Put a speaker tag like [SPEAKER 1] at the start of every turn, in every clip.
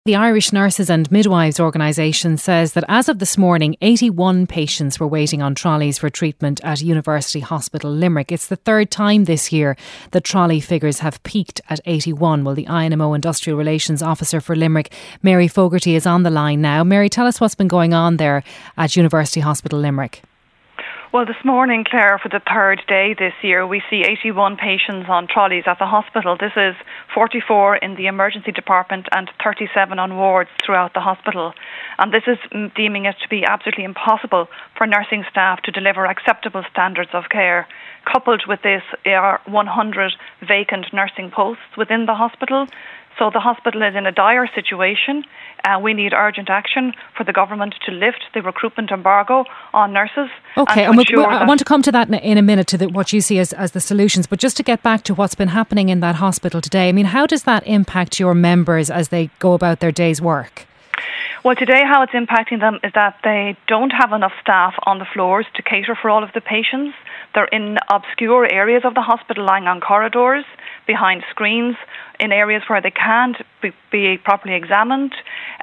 [SPEAKER 1] The Irish Nurses and Midwives organisation says that as of this morning, 81 patients were waiting on trolleys for treatment at University Hospital Limerick. It's the third time this year that trolley figures have peaked at 81. Well, the INMO Industrial Relations Officer for Limerick, Mary Fogarty, is on the line now. Mary, tell us what's been going on there at University Hospital Limerick.
[SPEAKER 2] Well, this morning, Claire, for the third day this year, we see 81 patients on trolleys at the hospital. This is 44 in the emergency department and 37 on wards throughout the hospital. And this is deeming it to be absolutely impossible for nursing staff to deliver acceptable standards of care. Coupled with this are 100 vacant nursing posts within the hospital. So the hospital is in a dire situation. We need urgent action for the government to lift the recruitment embargo on nurses.
[SPEAKER 1] Okay, and I want to come to that in a minute, to what you see as the solutions. But just to get back to what's been happening in that hospital today, I mean, how does that impact your members as they go about their day's work?
[SPEAKER 2] Well, today how it's impacting them is that they don't have enough staff on the floors to cater for all of the patients. They're in obscure areas of the hospital, lying on corridors, behind screens, in areas where they can't be properly examined.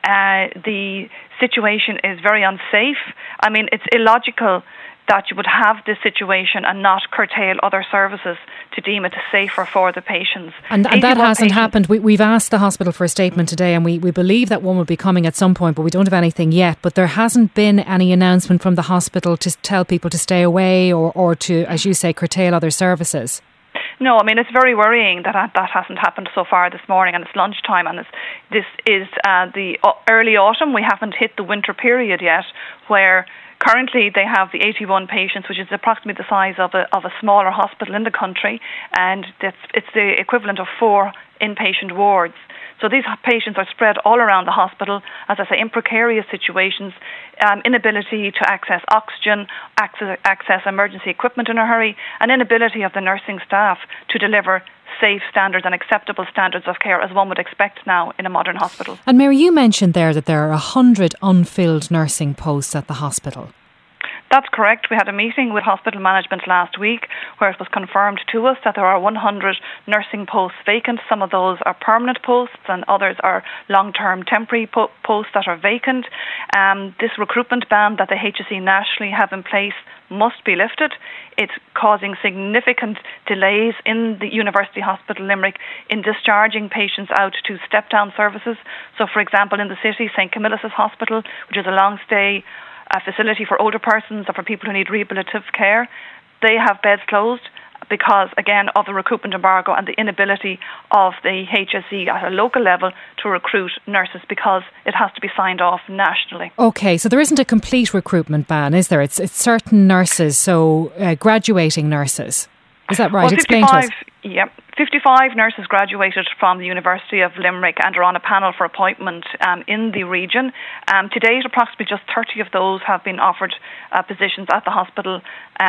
[SPEAKER 2] The situation is very unsafe. I mean, it's illogical that you would have this situation and not curtail other services to deem it safer for the patients.
[SPEAKER 1] And that hasn't happened. We've asked the hospital for a statement today, and we believe that one will be coming at some point, but we don't have anything yet. But there hasn't been any announcement from the hospital to tell people to stay away or to, as you say, curtail other services.
[SPEAKER 2] No, I mean, it's very worrying that hasn't happened so far this morning, and it's lunchtime, and this is the early autumn. We haven't hit the winter period yet, where currently they have the 81 patients, which is approximately the size of a smaller hospital in the country, and it's the equivalent of 4 inpatient wards. So these patients are spread all around the hospital, as I say, in precarious situations, inability to access oxygen, access emergency equipment in a hurry, and inability of the nursing staff to deliver safe standards and acceptable standards of care as one would expect now in a modern hospital.
[SPEAKER 1] And Mary, you mentioned there that there are 100 unfilled nursing posts at the hospital.
[SPEAKER 2] That's correct. We had a meeting with hospital management last week where it was confirmed to us that there are 100 nursing posts vacant. Some of those are permanent posts and others are long-term temporary posts that are vacant. This recruitment ban that the HSE nationally have in place must be lifted. It's causing significant delays in the University Hospital Limerick in discharging patients out to step-down services. So, for example, in the city, St Camillus Hospital, which is a long-stay facility for older persons or for people who need rehabilitative care, they have beds closed because, again, of the recruitment embargo and the inability of the HSE at a local level to recruit nurses because it has to be signed off nationally. Okay,
[SPEAKER 1] so there isn't a complete recruitment ban, is there? It's certain nurses, so graduating nurses. Is that right?
[SPEAKER 2] Well,
[SPEAKER 1] Explain to us.
[SPEAKER 2] Yeah, 55 nurses graduated from the University of Limerick and are on a panel for appointment in the region. To date, approximately just 30 of those have been offered positions at the hospital.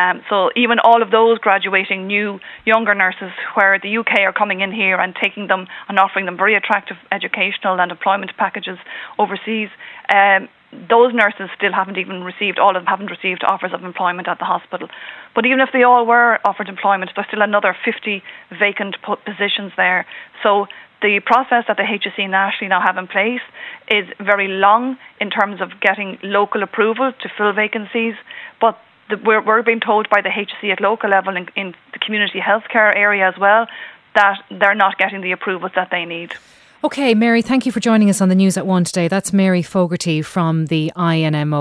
[SPEAKER 2] So even all of those graduating new, younger nurses, where the UK are coming in here and taking them and offering them very attractive educational and employment packages overseas, those nurses still haven't received offers of employment at the hospital. But even if they all were offered employment, there's still another 50 vacant positions there. So the process that the HSE nationally now have in place is very long in terms of getting local approval to fill vacancies, but we're being told by the HSE at local level in the community healthcare area as well that they're not getting the approvals that they need.
[SPEAKER 1] Okay, Mary, thank you for joining us on the News at 1 today. That's Mary Fogarty from the INMO.